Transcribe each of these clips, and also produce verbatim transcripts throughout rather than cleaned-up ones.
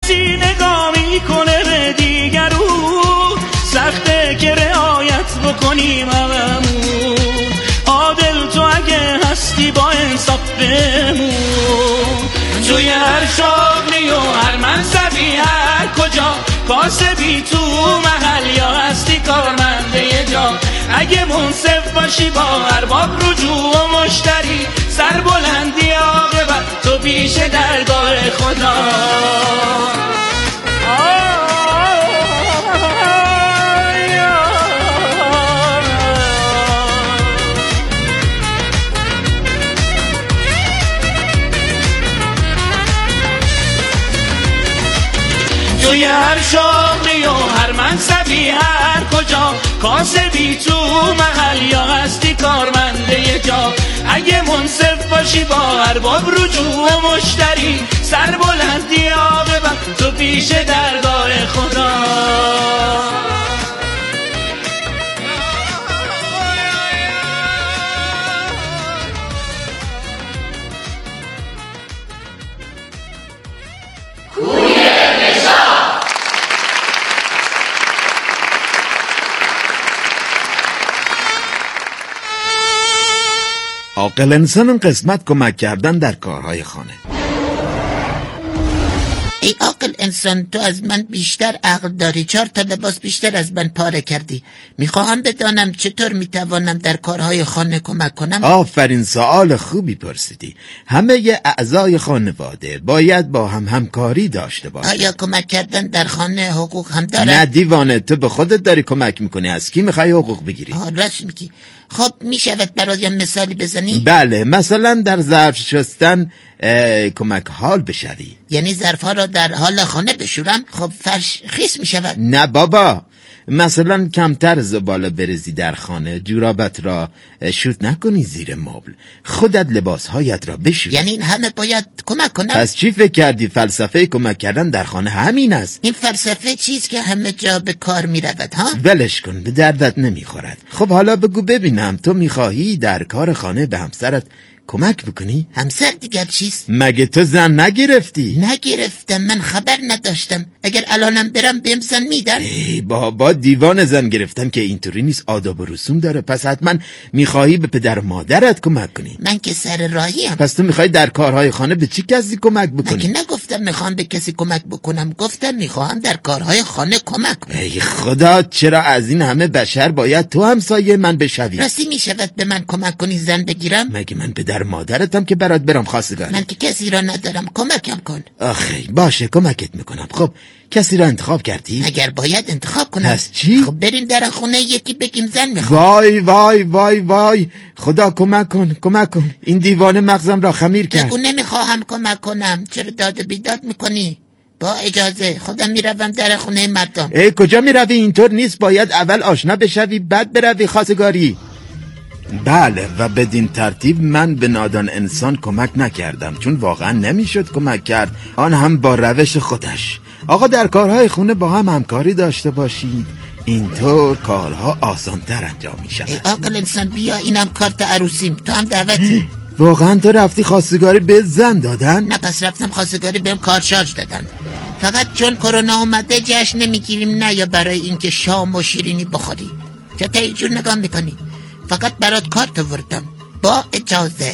نگاه میکنه به دیگرون، سخته که رعایت بکنیم هممون. عادل تو اگه هستی با انصاف بمون، توی هر شغلی و هر منصبی هر کجا، کاسبی تو محل یا هستی کارمنده جا. اگه منصف باشی با ارباب رجوع و مشتری، سر بلندی عاقبت تو پیش درگاه خدا. توی هر شغلی و هر منصبی هر کجا، کاسبی تو محل یا هستی کارمنده جا. اگه منصف باشی با ارباب رجوع و مشتری، سر بلندی عاقبت تو پیش درگاه خدا. عاقل انسان قسمت کمک کردن در کارهای خانه. ای عاقل انسان، تو از من بیشتر عقل داری، چهار تا لباس بیشتر از من پاره کردی. میخواهم بدانم چطور میتوانم در کارهای خانه کمک کنم؟ آفرین، سوال خوبی پرسیدی. همه اعضای خانواده باید با هم همکاری داشته باشند. آیا کمک کردن در خانه حقوق هم داره؟ نه دیوانه، تو به خودت داری کمک میکنی، از کی میخوای حقوق بگیری؟ آه راست میگی. خب میشود برایم مثالی بزنی؟ بله، مثلا در ظرف شستن کمک حال بشوی. یعنی ظرفها را در حال خانه بشورم؟ خب فرش خیس میشود. نه بابا، مثلا کمتر زباله بریزی در خانه، جورابت را شوت نکنی زیر مبل، خودت لباسهایت را بشور. یعنی این همه باید کمک کنم؟ پس چی فکر کردی فلسفه کمک کردن در خانه همین است؟ این فلسفه چیز که همه جا به کار میرود ها؟ ولش کن، به دردت نمیخورد. خب حالا بگو ببینم، تو میخواهی در کار خانه به همسرت کمک بکنی؟ همسر دیگر چیست؟ مگه تو زن نگرفتی؟ نگرفتم، من خبر نداشتم. اگر الانم برم بهم زن میدن؟ ای بابا، دیوان زن گرفتن که اینطوری نیست، آداب و رسوم داره. پس حتما میخواهی به پدر و مادرت کمک کنی. من که سر راهیم. پس تو میخوای در کارهای خانه به چی کسی کمک بکنی؟ مگه نگفتم میخوام به کسی کمک بکنم، گفتم میخوام در کارهای خانه کمک کنم. ای خدا، چرا از این همه بشر باید تو همسایه من بشوی؟ راستی میشود به من کمک کنی زن بگیرم؟ مگه من پدر مادرتم که برات برام خواستگاری؟ من که کسی را ندارم، کمکم کن. آخه باشه، کمکت میکنم. خب کسی را انتخاب کردی؟ اگر باید انتخاب کنم. پس چی؟ خب بریم در خونه یکی بگیم زن میخوام. وای وای وای وای، خدا کمک کن، کمک کن، این دیوانه مغزم را خمیر کرد. بگو نمیخواهم کمک کنم، چرا داد و بیداد میکنی؟ با اجازه خودم میروم در خونه مردم. ای کجا میروی؟ اینطور نیست، باید اول آشنا بشوی بعد بروی خواستگاری. بله، و بدین ترتیب من به نادان انسان کمک نکردم، چون واقعا نمیشد کمک کرد، آن هم با روش خودش. آقا در کارهای خونه با هم همکاری داشته باشید، اینطور کارها آسانتر انجام می شود. ای عاقل انسان، بیا اینم کارت عروسیم، تو هم دعوتی. واقعا تو رفتی خواستگاری به زن دادن؟ نه، پس رفتم خواستگاری بهم کارشارژ دادن. فقط چون کرونا اومده جشن نمیگیریم، نه یا برای اینکه شام و شیرینی بخوری. چطور اینجور نگاه میکنی؟ فقط برات کارت آوردم. با اجازه.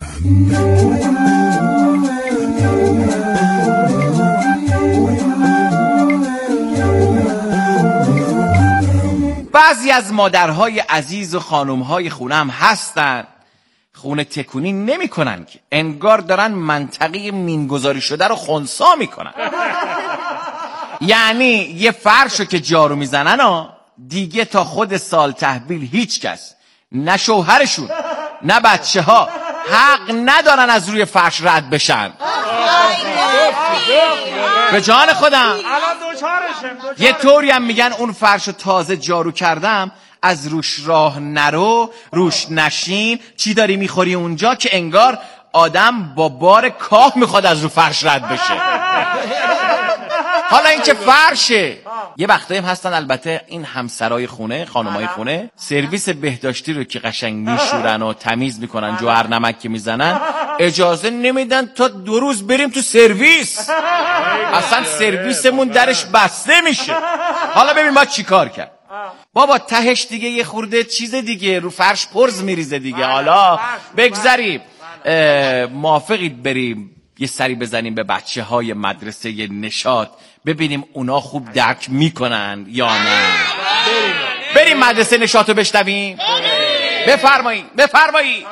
بعضی از مادرهای عزیز و خانومهای خونه هم هستن خونه تکونی نمی کنن که انگار دارن منطقه مینگذاری شده رو خنثی میکنن. یعنی یه فرشو که جارو میزنن ها، دیگه تا خود سال تحویل هیچ کس، نه شوهرشون نه بچه ها، حق ندارن از روی فرش رد بشن. به جان خودم یه طوری هم میگن اون فرشو تازه جارو کردم، از روش راه نرو، روش نشین، چی داری میخوری اونجا، که انگار آدم با بار کاه میخواد از رو فرش رد بشه. حالا این که فرشه، یه وقتایی هم هستن البته این همسرای خونه، خانمای خونه، سرویس بهداشتی رو که قشنگ میشورن و تمیز میکنن، جوهر نمک که میزنن، اجازه نمیدن تا دو روز بریم تو سرویس. اصلا سرویسمون درش بسته میشه. حالا ببین ما چیکار کرد. بابا تهش دیگه یه خورده چیز دیگه رو فرش پرز میریزه دیگه. حالا بگذاریم. موافقید بریم یه سری بزنیم به بچه های مدرسه ی نشاط، ببینیم اونا خوب درک میکنن یا نه؟ بریم بریم مدرسه نشاط رو بشنویم. بفرمایید بفرمایید.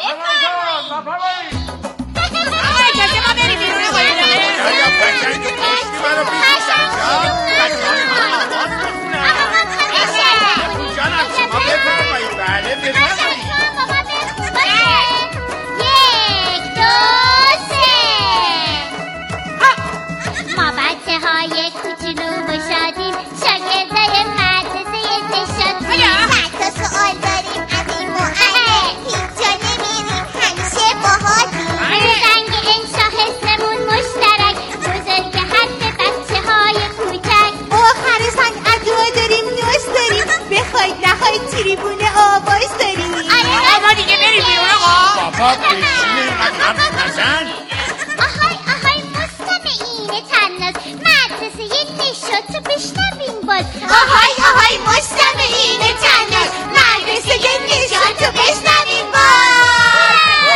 تریبونه آواز داریم. آقا دیگه بریم بیرون آقا. بابا بشینیم قدم نزن. آهای آهای مستمعین تناز مدرسه نشاط رو بشنویم باز. آهای آهای مستمعین تناز مدرسه نشاط رو بشنویم باز.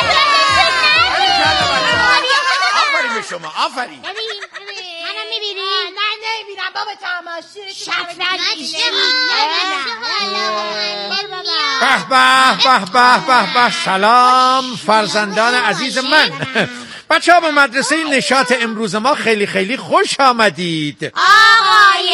آفرین به شما آفرین. منم میبینیم؟ نه نمیبینم بابا تماشیر شطرنج به به به به به به. سلام فرزندان عزیز من. بچه ها به مدرسه نشاط امروز ما خیلی خیلی خوش آمدید. آقای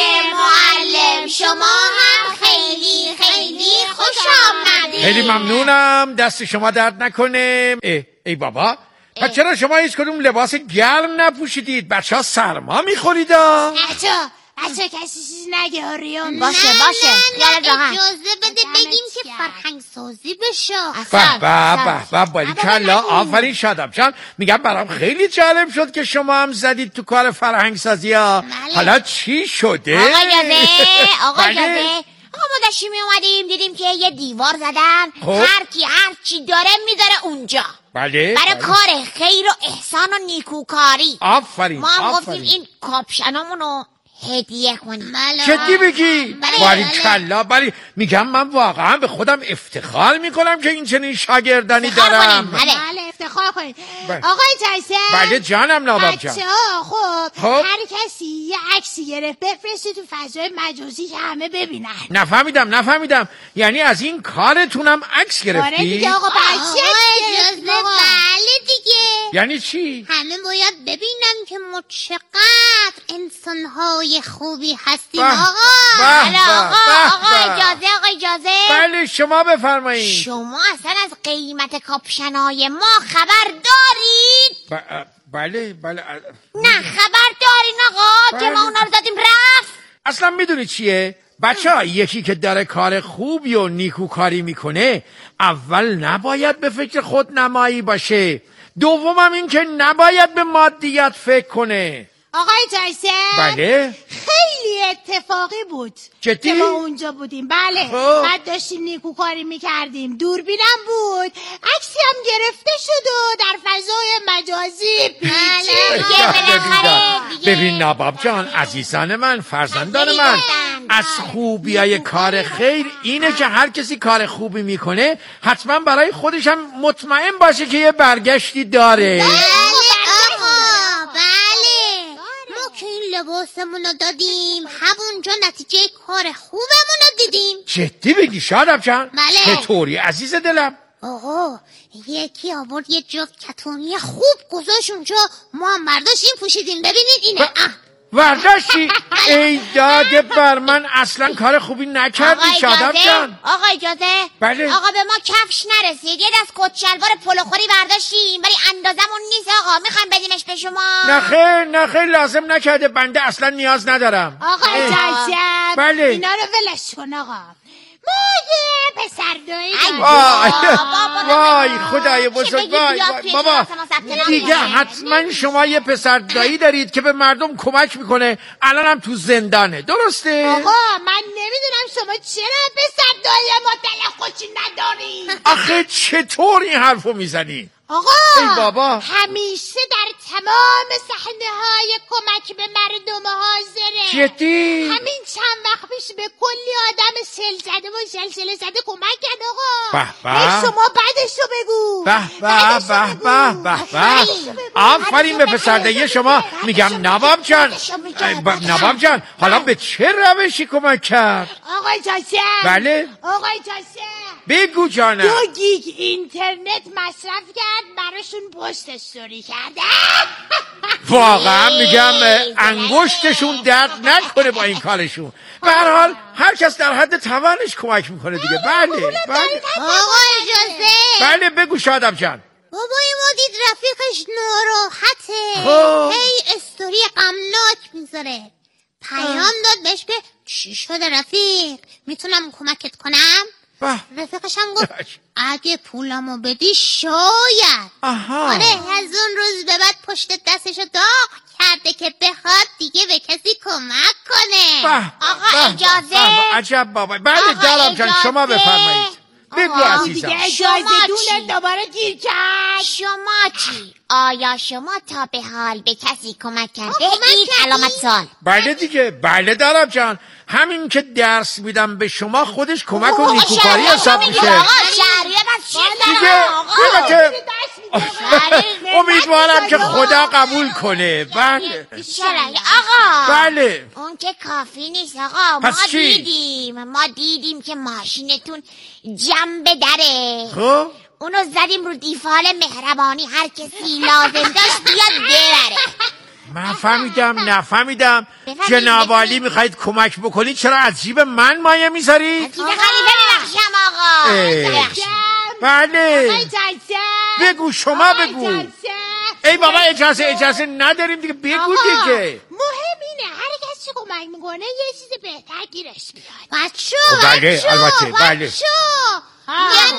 معلم شما هم خیلی خیلی خوش آمدید. خیلی ممنونم، دست شما درد نکنه. ای, ای بابا پس چرا شما هیچ کدوم لباس گرم نپوشیدید؟ بچه ها سرما میخورید. بچه ها بچه کسی چیز نگه آریون. باشه باشه خیال راحت. اجازه بده بگیم که فرهنگ سازی بشه. به به به به باریکلا. آفرین شادم جان. میگم برام خیلی جالب شد که شما هم زدید تو کار فرهنگ سازی ها. حالا چی شده؟ آقا اجازه آقا اجازه آقا ما داشتیم اومدیم دیدیم که یه دیوار زدن، هر کی هر چی داره میذاره اونجا. بله برای کار خیر و احسان و نیکوکاری. آفرین. ما هم گفتیم این کاپشنامونو هدیه کنیم. جدی بگی؟ باریکلا. باری میگم من واقعا به خودم افتخار میکنم که این چنین شاگردانی دارم. بله بله افتخار کنید. آقای جیسن. بله جانم ناباب جان. بچه ها خب, خب هر کسی یه عکسی گرفت بفرسته تو فضای مجازی که همه ببینن. نفهمیدم نفهمیدم یعنی از این کارتونم عکس گرفتی؟ آره دیگه آقا بچه اجازه. بله دیگه. یعنی چی؟ همه باید ببینن که ما چقدر انسانهای خوبی هستیم. آقا بله آقا آقا اجازه آقا اجازه. بله شما بفرمایید. شما اصلا از قیمت کاپشنای ما خبر دارید؟ ب... بله بله نه خبر دارین آقا که ما اونا رو دادیم رفت. اصلا میدونی چیه بچه ها؟ یکی که داره کار خوبی و نیکوکاری میکنه اول نباید به فکر خود نمایی باشه، دومم این که نباید به مادیت فکر کنه. آقای جیسن. بله خیلی اتفاقی بود جدی؟ که ما اونجا بودیم. بله بعد داشتیم نیکوکاری میکردیم، دوربینم بود، عکسی هم گرفته شد و در فضای مجازی پیچید. ببین ناباب جان عزیزان من فرزندان من، از خوبیای کار خیر اینه که هر کسی کار خوبی میکنه حتما برای خودش هم مطمئن باشه که یه برگشتی داره. که این لباسمونو دادیم همونجا نتیجه کار خوبمونو دیدیم. جدی بگی شادم جان؟ بله. چطوری عزیز دلم؟ آقا یکی آورد یه جفت کتونی خوب گذاشت اونجا، ما هم برداشتیم پوشیدیم. ببینید اینه. ورداشتی؟ ای داده بر من، اصلا کار خوبی نکردی شادم جان. آقا اجازه. بله. آقا به ما کفش نرسید، یه دست کت شلوار پلوخوری برداشتیم ولی اندازمون نیست آقا، میخوایم بدیمش به شما. نخیر نخیر لازم نکرده، بنده اصلا نیاز ندارم. آقا جیسن بله. اینا رو ولش کن آقا. مگه پسر دایی وای بابا، وای خدای بزرگ بگی وای بیاد وای. توی بابا کلاس ما ثبت نام دیگه کنه. حتما شما یه پسر دایی دارید که به مردم کمک میکنه، الانم تو زندانه، درسته؟ آقا من نمیدونم شما چرا پسر دایی مطلق خودشی نداری. آخه چطور این حرفو میزنی؟ آقا ای بابا. همیشه در تمام صحنه های کمک به مردم حاضره. جدی؟ همین چند وقت پیش به کلی آدم سل زده و سلسله زده کمک کرد آقا. به به. ای شما بعدشو بگو. به به به به به به آفرین به پسردایی شما. میگم نواب جان، نواب جان حالا به چه روشی کمک کرد؟ آقای جاسم. بله آقای جاسم بگو جانم. دو گیگ اینترنت مصرف کرد براشون پست استوری کرده. واقعا میگم انگشتشون درد نکنه با این کارشون. به هر حال هر کس در حد توانش کمک میکنه دیگه. بله بله آقا اجازه. بله بگو شادم جان. بابای ما دید رفیقش ناراحته، خب. هی استوری غمناک میذاره، پیام داد بهش که چی شده رفیق، میتونم کمکت کنم؟ به. رفیقش هم گفت اگه پولمو بدی شاید. آها. آره از اون روز به بعد پشت دستشو داغ کرده که بخواد دیگه به کسی کمک کنه. به. آقا به. اجازه. به. عجب بابا. بله آقا دارم جان اجازه. شما بفرمایید. بگو آقا، عزیزم. دیگه شما اجازه چی؟ دونه دوباره گیر کرد. شما چی؟ آیا شما تا به حال به کسی کمک کرده کمک اید؟ کردی؟ علامت سوال. بله دیگه بله دارم جان. همین که درس میدم به شما خودش کمک و نیکوکاری حساب میشه. آقا شهریت از چی دیگه دارم آقا؟ البته شهریت. امیدوارم که خدا قبول کنه. بله چرا آقا؟ بله اون که کافی نیست آقا. ما پس چی؟ دیدیم ما دیدیم که ماشینتون جنب دره، خب اونو زدیم رو دیفال مهربانی، هر کسی لازم داشت بیاد ببره. من فهمیدم نفهمیدم. بفهمید، جناب عالی بفهمید. میخواید کمک بکنید چرا از جیب من مایه میذارید؟ چیز خلیفه ببخشم آقا. اه. ببخشم. بله آقای جاسم. بگو شما آقای بگو. جاسم. ای بابا اجازه اجازه نداریم دیگه بگو آقا، دیگه. مهم اینه هر کسی کمک میکنه یه چیز بهتر گیرش میاد. بچو بله، بچو البته، بله. بچو من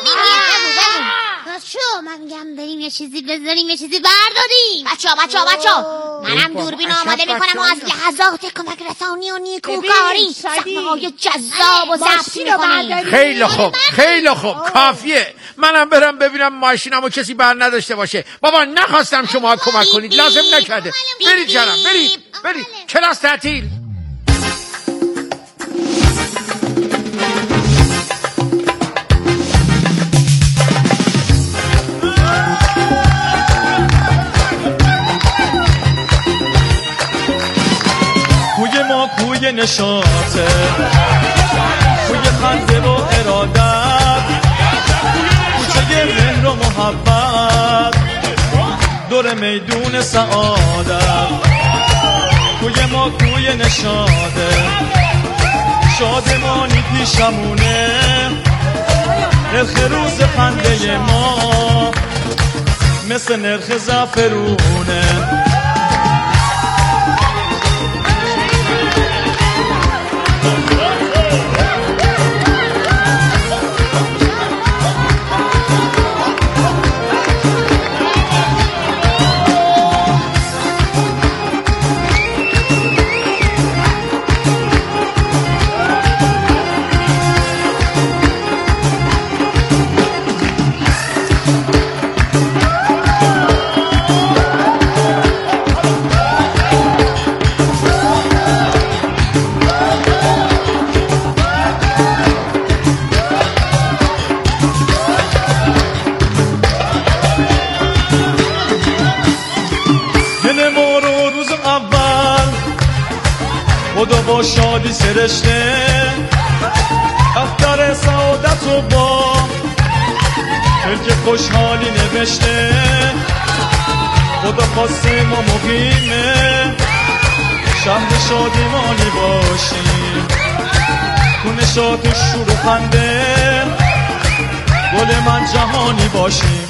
میگم بچو من میگم بریم یه چیزی بذاریم یه چیزی برداریم. بچو بچو بچو منم بابا، دوربین عجب آماده میکنم و از بچه‌ها. لحظات کمک رسانی و نیکوکاری ببین، شادی. صحنه های جذاب و ضبط ماشین رو میکنیم. برداریم. خیلی خوب خیلی خوب کافیه. منم برم ببینم ماشینمو کسی بر نداشته باشه. بابا نخواستم شما کمک کنید، لازم نکرده. بیب برید جانم بیب. برید برید کلاس تعطیل. کوی ما کوی نشاطه، کوی خنده و ارادت، کوچه مهر و محبت، دور میدون سعادت. کوی ما کوی نشاطه، شادمانی پیشمونه، نرخ روز خنده ما مثل نرخ زعفرونه. خدا با شادی سرشته، دفتر سعادت رو با کلک خوشحالی نوشته. خدا خواسته ما مقیمه شهر شادمانی باشیم، تو نشاط و شور و خنده گل من جهانی باشیم.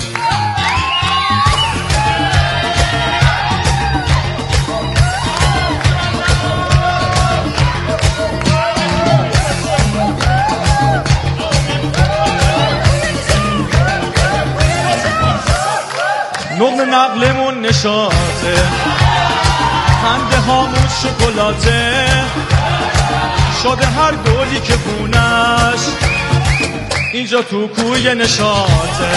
نقلمون نشاطه، خنده هامون شکلاته، شده هر گلی که خونش اینجا تو کوی نشاطه.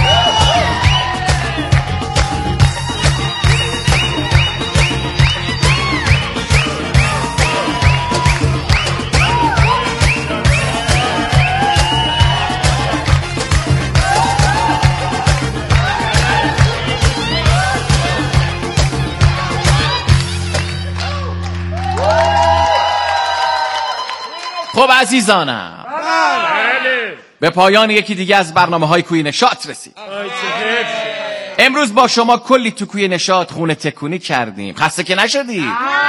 خب عزیزانم، به پایان یکی دیگه از برنامه های کوی نشاط رسید. امروز با شما کلی تو کوی نشاط خونه تکونی کردیم. خسته که نشدی؟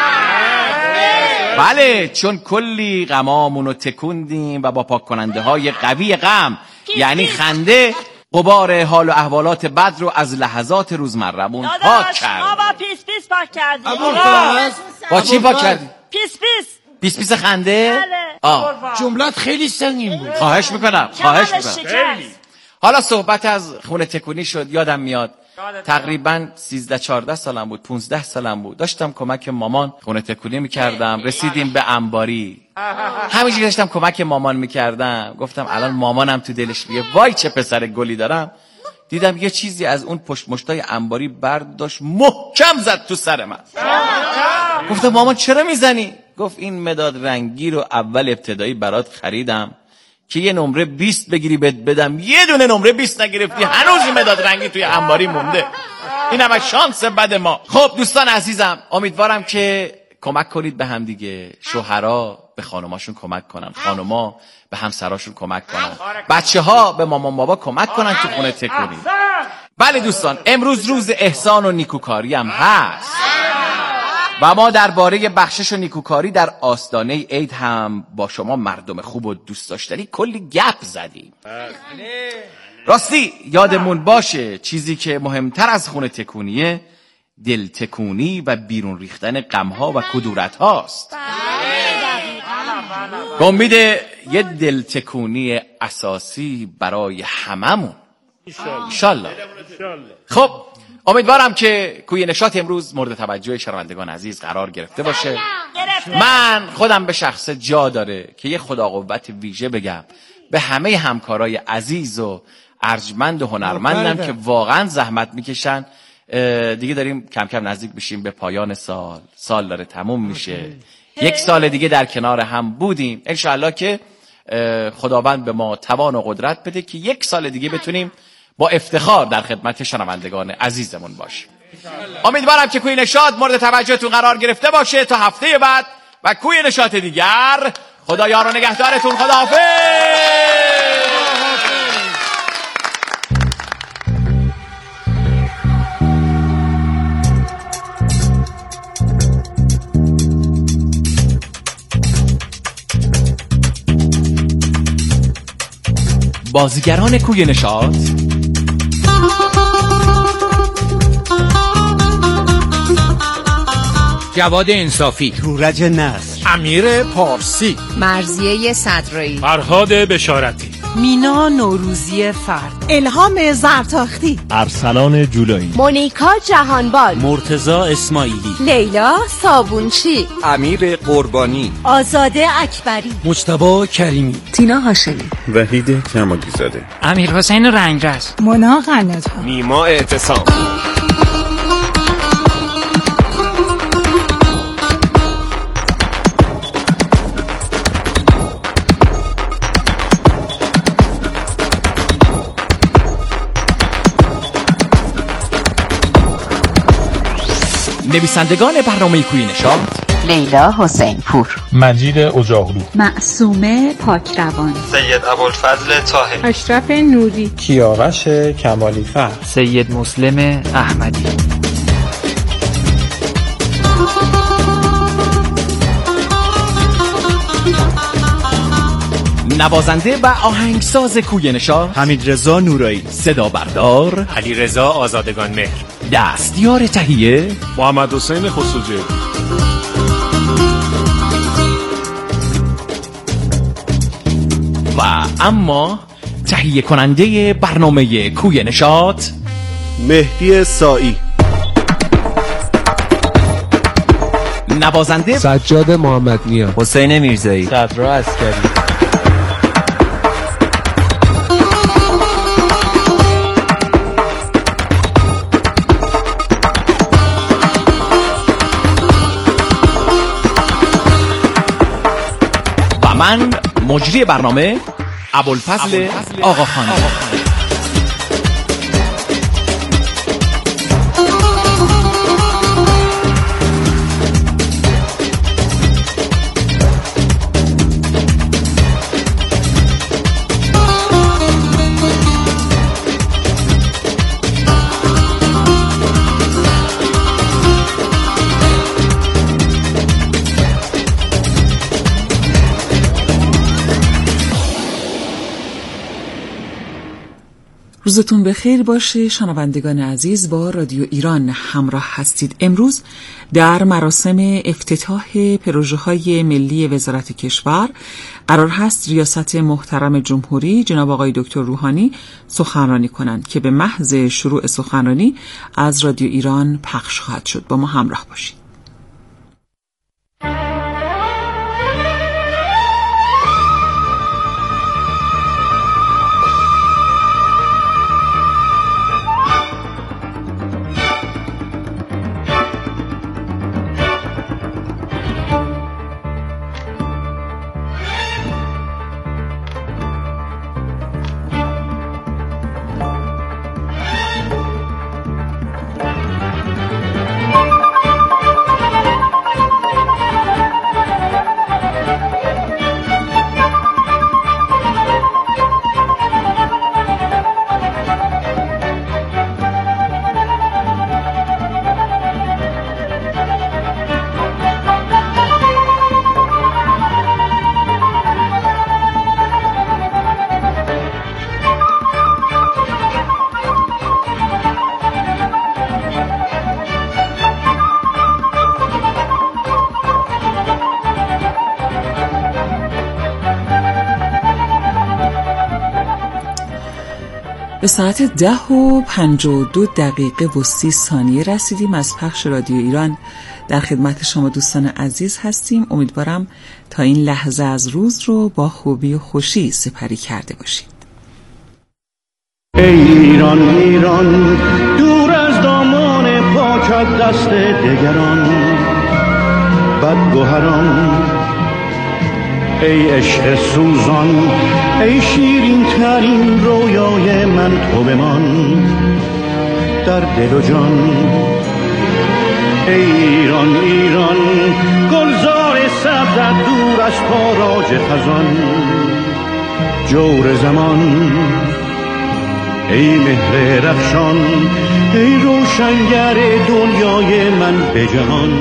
بله، چون کلی غمامونو تکوندیم و با پاک کننده های قوی غم یعنی خنده غبار حال و احوالات بد رو از لحظات روزمره‌مون پاک کردیم. ما با پیس پیس پاک کردیم. با چی پاک کردیم؟ پیس پیس پیس پیس خنده؟ آه. جملت خیلی سنگین بود. خواهش میکنم خواهش میکنم. حالا صحبت از خونه تکونی شد. یادم میاد تقریبا سیزده چهارده سالم بود، پونزده سالم بود، داشتم کمک مامان خونه تکونی میکردم. رسیدیم به انباری، همینجوری داشتم کمک مامان میکردم. گفتم الان مامانم تو دلش بیه وای چه پسر گلی دارم. دیدم یه چیزی از اون پشت مشتای انباری برداشت محکم زد تو سر من. گفتم مامان چرا میزنی؟ گفت این مداد رنگی رو اول ابتدایی برات خریدم که یه نمره بیست بگیری بد بدم، یه دونه نمره بیست نگرفتی، هنوز این مداد رنگی توی انباری مونده. این همه شانس بد ما. خب دوستان عزیزم، امیدوارم که کمک کنید به هم دیگه. شوهرها به خانماشون کمک کنن، خانما به همسراشون کمک کنن، بچه ها به مامان بابا کمک کنن تو خونه تکونی. بله دوستان، امروز روز احسان و نیکوکاری هم هست و ما درباره بخشش و نیکوکاری در آستانه عید هم با شما مردم خوب و دوست داشتنی کلی گپ زدیم. راستی یادمون باشه چیزی که مهمتر از خونه تکونیه دل تکونی و بیرون ریختن غم‌ها و کدورت هاست. به امید یه دل تکونی اساسی برای هممون انشالله. خب امیدوارم که کوی نشاط امروز مورد توجه شنوندگان عزیز قرار گرفته باشه. من خودم به شخص جا داره که یه خدا قوت ویژه بگم به همه همکارای عزیز و ارجمند و هنرمندم که واقعا زحمت میکشن. دیگه داریم کم کم نزدیک بشیم به پایان سال، سال داره تموم میشه، یک سال دیگه در کنار هم بودیم. انشاءالله که خداوند به ما توان و قدرت بده که یک سال دیگه بتونیم با افتخار در خدمت شنوندگان عزیزمون باشیم. امیدوارم که کوی نشاط مورد توجهتون قرار گرفته باشه. تا هفته بعد و کوی نشاط دیگر، خدا یار و نگهدارتون. خداحافظ. بازیگران کوی نشاط: جواد انصافی، تورج نصر، امیر پارسی، مرضیه صدرایی، فرهاد بشارتی، مینا نوروزی فرد، الهام زرتاختی، ارسلان جولایی، مونیکا جهانبال، مرتضی اسماعیلی، لیلا صابونچی، امیر قربانی، آزاده اکبری، مجتبی کریمی، تینا هاشمی، وحید کمالی زاده، امیر حسین رنگرز، مونا قناتا، نیما اعتصام. نویسندگان برنامه کوی نشاط: لیلا حسین پور، مجید اجاغلو، معصومه پاکروان، سید ابوالفضل طاهری، اشرف نوری، کیاوش کمالی فرد، سید مسلم احمدی. نوازنده و آهنگساز کوی نشاط: حمیدرضا نورایی، صدا بردار: علیرضا آزادگان مهر، دستیار تهیه: محمد حسین خسروجی. و اما تهیه کننده برنامه کوی نشاط: مهدی سائی. نوازنده سجاد محمد نیا، حسین میرزایی، صدرا عسکری. و من مجری برنامه ابوالفضل آقاخانی. روزتون بخیر باشه شنوندگان عزیز. با رادیو ایران همراه هستید. امروز در مراسم افتتاح پروژه‌های ملی وزارت کشور قرار هست ریاست محترم جمهوری جناب آقای دکتر روحانی سخنرانی کنند که به محض شروع سخنرانی از رادیو ایران پخش خواهد شد. با ما همراه باشید. به ساعت ده و پنجاه و دو دقیقه و سی ثانیه رسیدیم از پخش رادیو ایران. در خدمت شما دوستان عزیز هستیم. امیدوارم تا این لحظه از روز رو با خوبی و خوشی سپری کرده باشید. ای ایران ایران دور از دامان پاکت دست دگران بدگوهران، ای عشق سوزان ای شیرین ترین رویای من تو بمان در دل و جان. ای ایران ایران گلزار سبزت دور از تاراج خزان جور زمان، ای مهر رخشان ای روشنگر دنیای من به جهان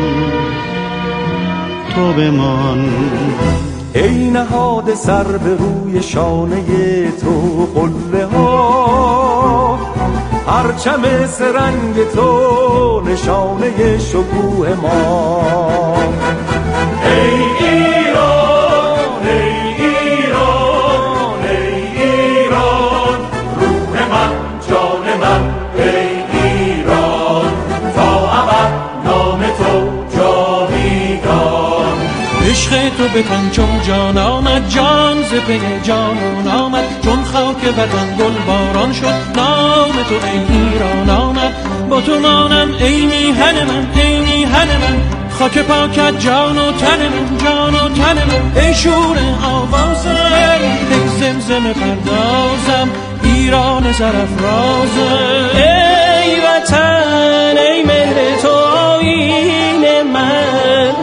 تو بمان. ای نهاد سر به روی شانه تو قله ها، پرچم سرنگ تو نشانه شکوه ما. ای ایران ای ایران ای ایران روح من جان من، ای ایران تا ابد نام تو جاویدان. عشق تو به تن چون جان آمد، جان ز پی جانان آمد، چون خاک وطن گل باران شد نام تو ای ایران آمد. با تو مانم ای میهن من ای میهن من، خاک پاکت جان و تن من جان و تن من، ای شور آوازم ای زمزم پردازم ایران سرافرازم. ای وطن ای مهر تو آیین من،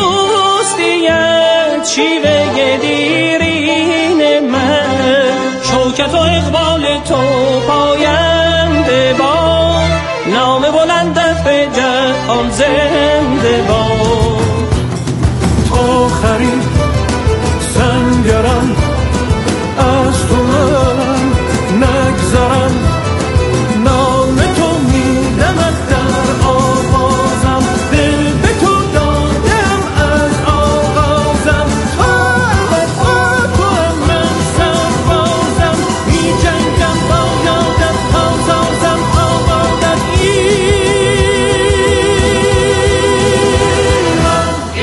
دوستیت شیوه دیرین من، شوکت و اقبال تو پاینده باد، نام بلندت به جهان زنده باد. آخرین سنگرم از تو من نگذرم، نام تو میدمد در آوازم، دل به تو دادم از آغازم، تا ابد با تو هم من سربازم، می جنگم با یادت تا سازم آبادت ایران.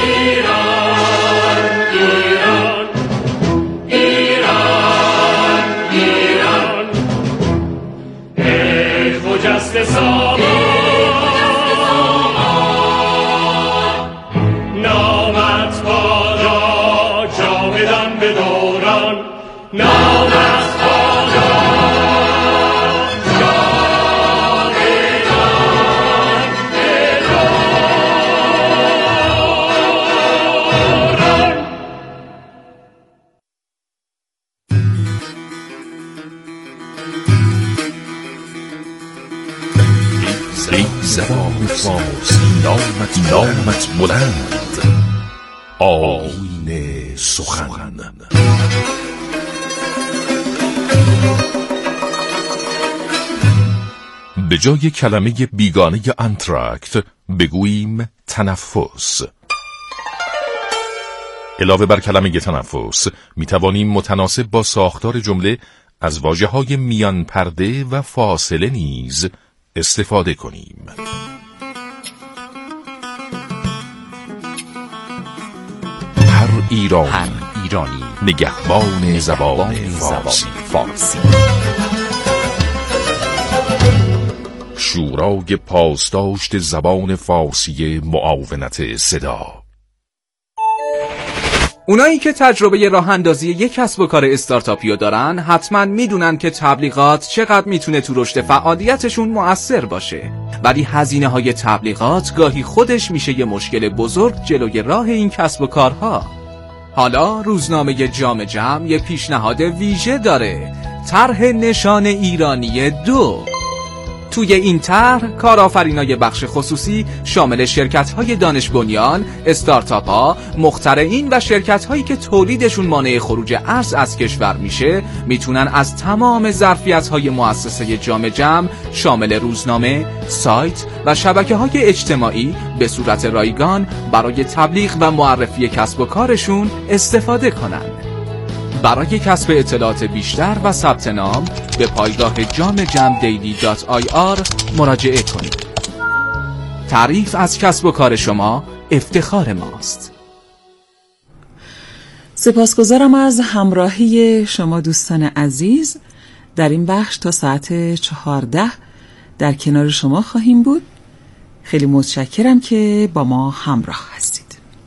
نام از خدا زبان فارسی نامت نامت بلند آیین سخن. به جای کلمه بیگانه انترکت بگوییم تنفس. علاوه بر کلمه تنفس می توانیم متناسب با ساختار جمله از واژه‌های میان پرده و فاصله نیز استفاده کنیم. هر ایرانی, هر ایرانی نگهبان زبان فارسی. فارسی شورای پاسداشت زبان فارسی معاونت صدا. اونایی که تجربه راه اندازی یک کسب و کار استارتاپیو دارن حتما میدونن که تبلیغات چقدر میتونه تو رشد فعالیتشون مؤثر باشه، ولی هزینه های تبلیغات گاهی خودش میشه یه مشکل بزرگ جلوی راه این کسب و کارها. حالا روزنامه جام جم یه پیشنهاد ویژه داره، طرح نشان ایرانی دو. توی این طرح کارآفرینای بخش خصوصی شامل شرکت‌های دانش بنیان، استارتاپ‌ها، مخترعین و شرکت‌هایی که تولیدشون مانع خروج ارز از کشور میشه میتونن از تمام ظرفیت‌های مؤسسه جام جم شامل روزنامه، سایت و شبکه‌های اجتماعی به صورت رایگان برای تبلیغ و معرفی کسب و کارشون استفاده کنن. برای کسب اطلاعات بیشتر و ثبت نام به پایگاه جام جم دیلی دات آی آر مراجعه کنید. تعریف از کسب و کار شما افتخار ماست. سپاسگزارم از همراهی شما دوستان عزیز. در این بخش تا ساعت چهارده در کنار شما خواهیم بود. خیلی متشکرم که با ما همراه هستید.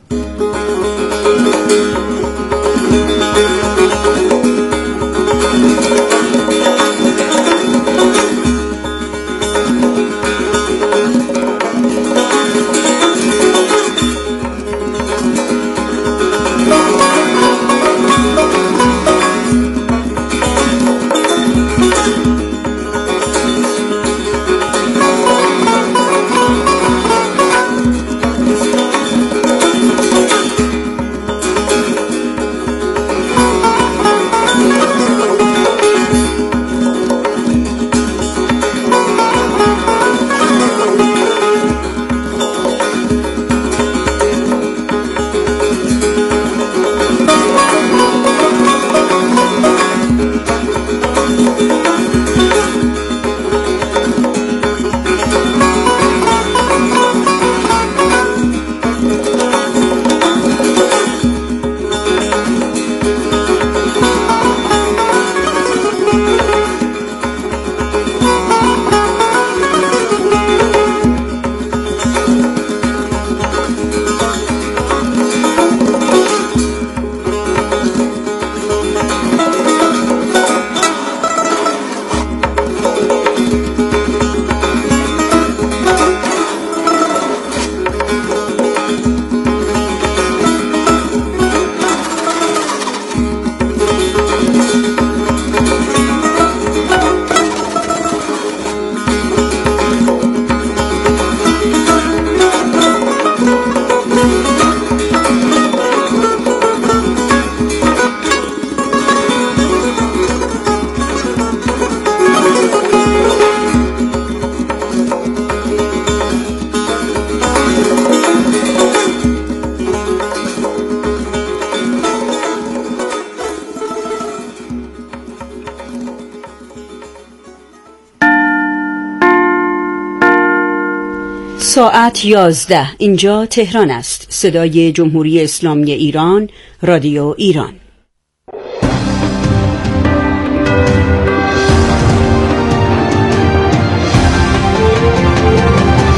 ساعت یازده. اینجا تهران است. صدای جمهوری اسلامی ایران، رادیو ایران.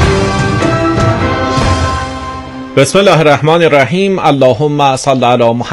بسم الله الرحمن الرحیم. اللهم صل علی محمد.